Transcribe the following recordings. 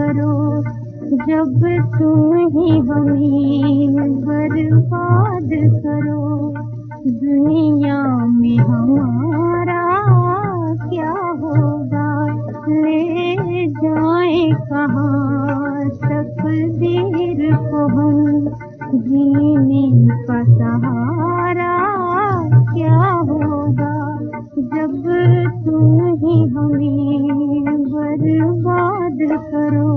करो, जब तुम ही हमें बर्बाद करो। दुनिया में हमारा क्या होगा, ले जाए कहाँ तकदीर को हम, जीने का सहारा क्या होगा, जब तुम ही हमें बर्बाद करो।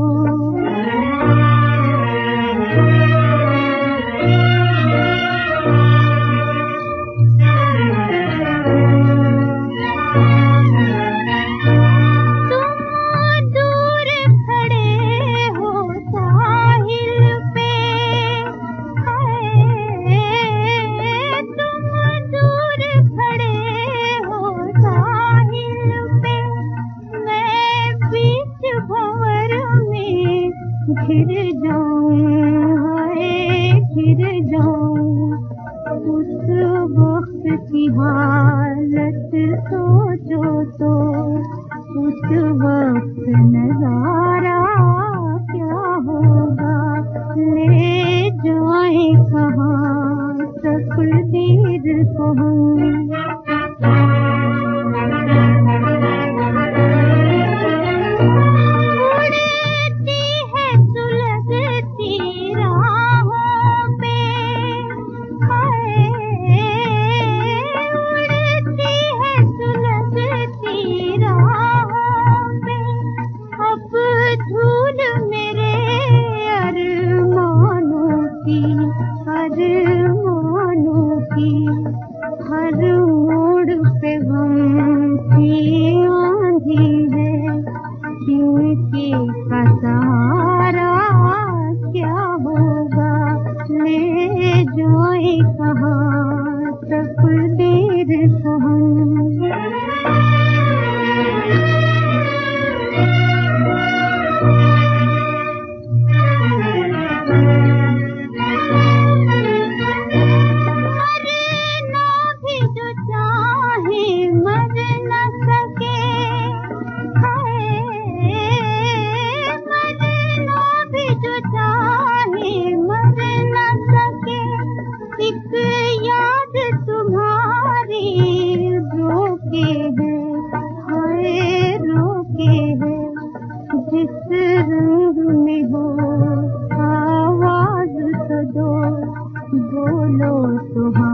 घिर जाऊं, उस वक्त की हालत सोचो तो, उस वक्त नजारा क्या होगा, ले जाए कहाँ तकदीर को हम। हर मोड़ पे गम की आंधी है, जिनके का सहारा क्या होगा, ले जाए कहाँ तकदीर को हम। जिस रंग में हो आवाज तो दो, बोलो तो